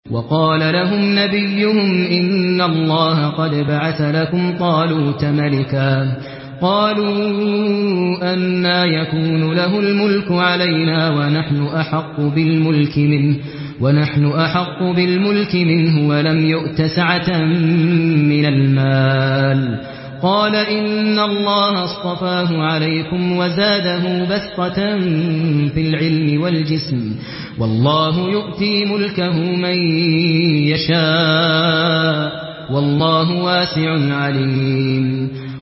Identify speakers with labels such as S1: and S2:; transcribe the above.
S1: وقال لهم نبيهم إن الله قد بعث لكم طالوت ملكا قالوا أنى يكون له الملك علينا ونحن أحق بالملك منه ولم يؤت سعة من المال قال إن الله اصطفاه عليكم وزاده بسطة في العلم والجسم والله يؤتي ملكه من يشاء والله واسع عليم